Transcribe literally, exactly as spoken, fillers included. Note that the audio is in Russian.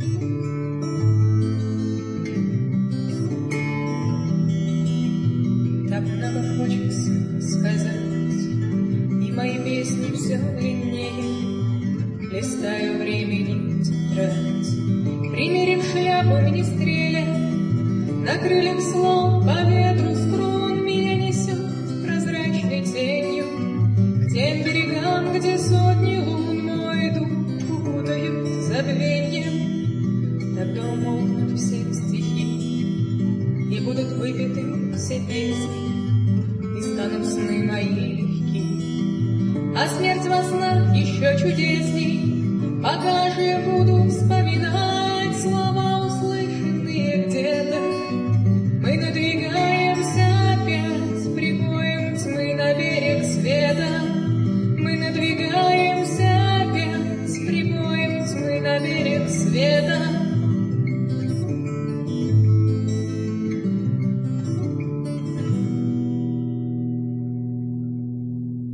Так много хочется сказать, и мои песни все длиннее. Листаю времени тетрадь, примерив шляпу министреля, на крыльях слов по ветру струн меня несет прозрачной тенью к тем берегам, где сотни лун мой дух укутают забвеньем. Тогда умолкнут все стихи, и будут выпиты все песни, и станут сны мои легки. А смерть во снах еще чудесней, пока же я буду вспоминать слова, услышанные где-то. Мы надвигаемся опять с прибоем тьмы на берег света. Мы надвигаемся опять с прибоем тьмы на берег света.